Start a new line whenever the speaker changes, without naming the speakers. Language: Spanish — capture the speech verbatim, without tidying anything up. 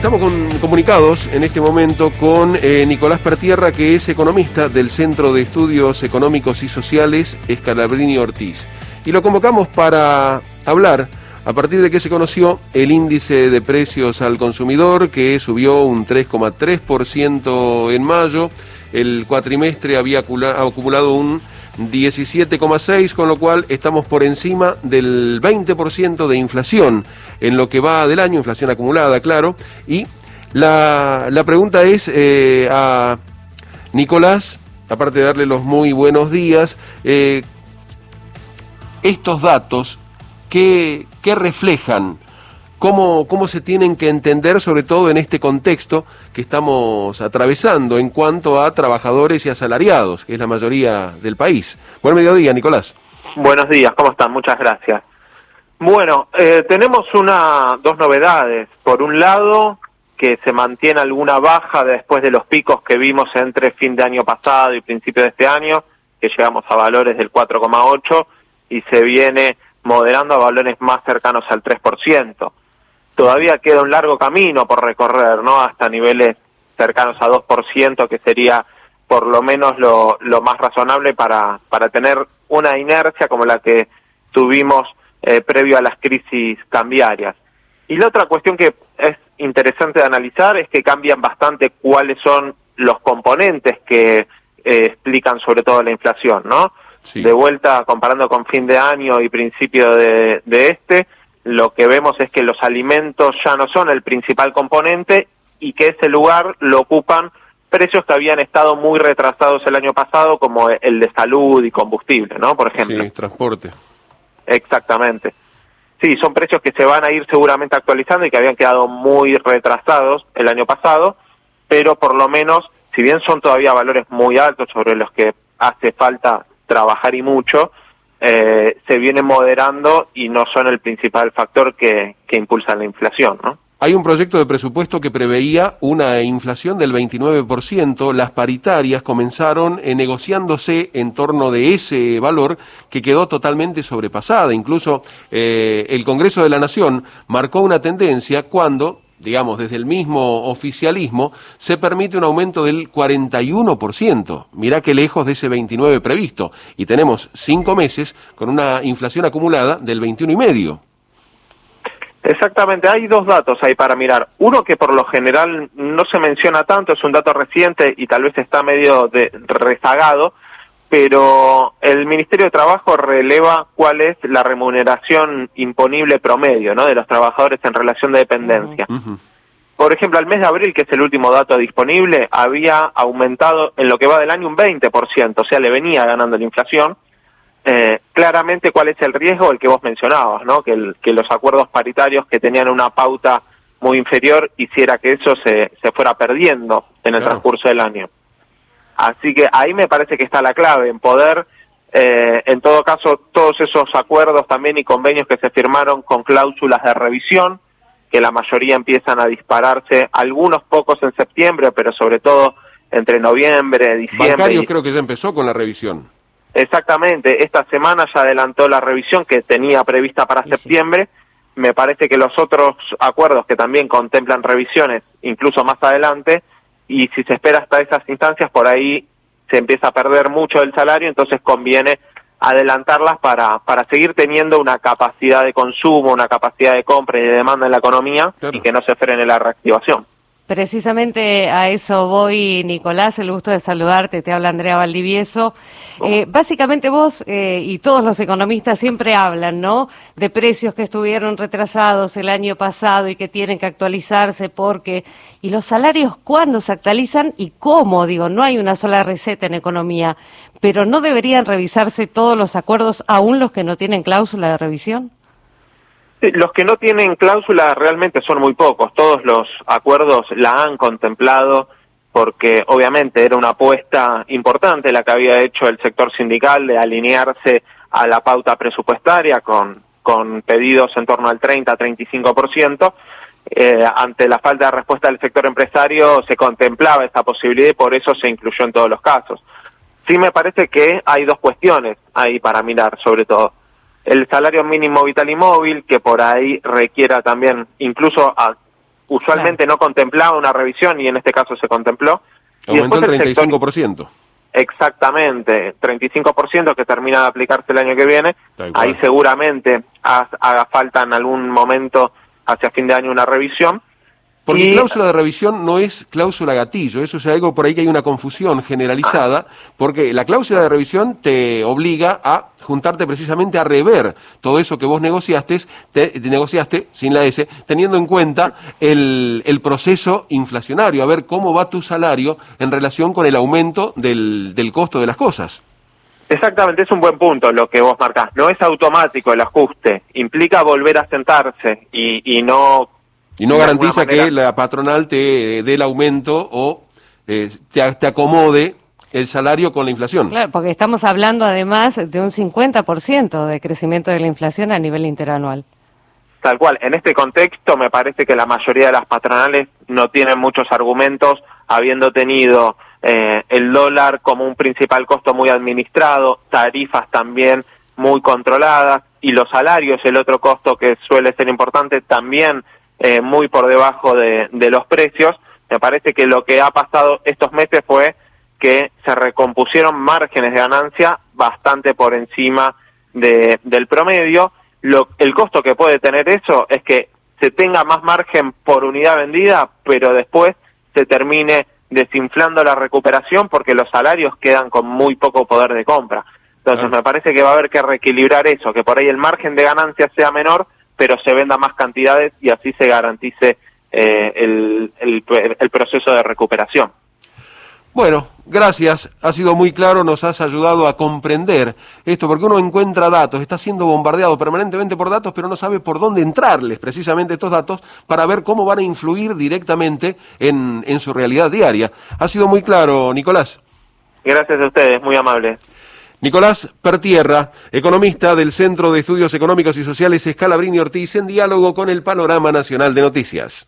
Estamos con, comunicados en este momento con eh, Nicolás Pertierra, que es economista del Centro de Estudios Económicos y Sociales Scalabrini Ortiz. Y lo convocamos para hablar a partir de que se conoció el índice de precios al consumidor, que subió un tres coma tres por ciento en mayo. El cuatrimestre había acumulado un diecisiete coma seis por ciento, con lo cual estamos por encima del veinte por ciento de inflación en lo que va del año, inflación acumulada, claro. Y la, la pregunta es eh, a Nicolás, aparte de darle los muy buenos días, eh, estos datos, ¿qué, qué reflejan? ¿Cómo, ¿Cómo se tienen que entender, sobre todo en este contexto que estamos atravesando en cuanto a trabajadores y asalariados, que es la mayoría del país? Buen mediodía, Nicolás.
Buenos días, ¿cómo están? Muchas gracias. Bueno, eh, tenemos una dos novedades. Por un lado, que se mantiene alguna baja después de los picos que vimos entre fin de año pasado y principio de este año, que llegamos a valores del cuatro coma ocho y se viene moderando a valores más cercanos al tres por ciento. Todavía queda un largo camino por recorrer, ¿no? Hasta niveles cercanos a dos por ciento, que sería por lo menos lo, lo más razonable para, para tener una inercia como la que tuvimos eh, previo a las crisis cambiarias. Y la otra cuestión que es interesante de analizar es que cambian bastante cuáles son los componentes que eh, explican sobre todo la inflación, ¿no? Sí. De vuelta, comparando con fin de año y principio de, de este, lo que vemos es que los alimentos ya no son el principal componente y que ese lugar lo ocupan precios que habían estado muy retrasados el año pasado, como el de salud y combustible, ¿no? Por ejemplo.
Sí, transporte.
Exactamente. Sí, son precios que se van a ir seguramente actualizando y que habían quedado muy retrasados el año pasado, pero por lo menos, si bien son todavía valores muy altos sobre los que hace falta trabajar y mucho, Eh, se viene moderando y no son el principal factor que, que impulsa la inflación, ¿no?
Hay un proyecto de presupuesto que preveía una inflación del veintinueve por ciento. Las paritarias comenzaron eh, negociándose en torno de ese valor que quedó totalmente sobrepasada. Incluso eh, el Congreso de la Nación marcó una tendencia cuando, digamos, desde el mismo oficialismo, se permite un aumento del cuarenta y uno por ciento. Mirá qué lejos de ese veintinueve por ciento previsto. Y tenemos cinco meses con una inflación acumulada del veintiuno coma cinco por ciento.
Exactamente, hay dos datos ahí para mirar. Uno que por lo general no se menciona tanto, es un dato reciente y tal vez está medio de, rezagado, pero el Ministerio de Trabajo releva cuál es la remuneración imponible promedio, ¿no?, de los trabajadores en relación de dependencia. Uh-huh. Por ejemplo, al mes de abril, que es el último dato disponible, había aumentado en lo que va del año un veinte por ciento, o sea, le venía ganando la inflación. Eh, claramente, ¿cuál es el riesgo? El que vos mencionabas, ¿no?, que, el, que los acuerdos paritarios que tenían una pauta muy inferior hiciera que eso se, se fuera perdiendo en el claro. transcurso del año. Así que ahí me parece que está la clave, en poder, eh, en todo caso, todos esos acuerdos también y convenios que se firmaron con cláusulas de revisión, que la mayoría empiezan a dispararse, algunos pocos en septiembre, pero sobre todo entre noviembre, diciembre.
Bancarios
y...
creo que ya empezó con la revisión.
Exactamente, esta semana ya adelantó la revisión que tenía prevista para sí, septiembre. Sí. Me parece que los otros acuerdos que también contemplan revisiones, incluso más adelante, y si se espera hasta esas instancias, por ahí se empieza a perder mucho del salario, entonces conviene adelantarlas para, para seguir teniendo una capacidad de consumo, una capacidad de compra y de demanda en la economía, claro. y que no se frene la reactivación.
Precisamente a eso voy, Nicolás, el gusto de saludarte, te habla Andrea Valdivieso. Eh, básicamente vos eh, y todos los economistas siempre hablan, ¿no?, de precios que estuvieron retrasados el año pasado y que tienen que actualizarse porque... ¿Y los salarios cuándo se actualizan y cómo? Digo, no hay una sola receta en economía, pero ¿no deberían revisarse todos los acuerdos, aún los que no tienen cláusula de revisión?
Los que no tienen cláusula realmente son muy pocos. Todos los acuerdos la han contemplado porque obviamente era una apuesta importante la que había hecho el sector sindical de alinearse a la pauta presupuestaria con, con pedidos en torno al treinta a treinta y cinco por ciento. Eh, ante la falta de respuesta del sector empresario se contemplaba esta posibilidad y por eso se incluyó en todos los casos. Sí me parece que hay dos cuestiones ahí para mirar, sobre todo. El salario mínimo vital y móvil, que por ahí requiera también incluso a usualmente claro. no contemplaba una revisión y en este caso se contempló.
Aumentó el treinta y cinco por ciento.
Exactamente, treinta y cinco por ciento que termina de aplicarse el año que viene. Ahí seguramente haga falta en algún momento hacia fin de año una revisión.
Porque
y...
cláusula de revisión no es cláusula gatillo, eso es algo por ahí que hay una confusión generalizada, porque la cláusula de revisión te obliga a juntarte precisamente a rever todo eso que vos negociaste, te, te negociaste sin la S, teniendo en cuenta el, el proceso inflacionario, a ver cómo va tu salario en relación con el aumento del, del costo de las cosas.
Exactamente, es un buen punto lo que vos marcás. No es automático el ajuste, implica volver a sentarse y, y no...
Y no garantiza manera... que la patronal te dé el aumento o eh, te, te acomode el salario con la inflación.
Claro, porque estamos hablando además de un cincuenta por ciento de crecimiento de la inflación a nivel interanual.
Tal cual. En este contexto me parece que la mayoría de las patronales no tienen muchos argumentos, habiendo tenido eh, el dólar como un principal costo muy administrado, tarifas también muy controladas y los salarios, el otro costo que suele ser importante, también Eh, muy por debajo de, de los precios. Me parece que lo que ha pasado estos meses fue que se recompusieron márgenes de ganancia bastante por encima de, del promedio. Lo, el costo que puede tener eso es que se tenga más margen por unidad vendida, pero después se termine desinflando la recuperación porque los salarios quedan con muy poco poder de compra. Entonces ah. me parece que va a haber que reequilibrar eso, que por ahí el margen de ganancia sea menor, pero se venda más cantidades y así se garantice eh, el, el, el proceso de recuperación.
Bueno, gracias, ha sido muy claro, nos has ayudado a comprender esto, porque uno encuentra datos, está siendo bombardeado permanentemente por datos, pero no sabe por dónde entrarles precisamente estos datos para ver cómo van a influir directamente en, en su realidad diaria. Ha sido muy claro, Nicolás.
Gracias a ustedes, muy amable.
Nicolás Pertierra, economista del Centro de Estudios Económicos y Sociales Scalabrini Ortiz, en diálogo con el Panorama Nacional de Noticias.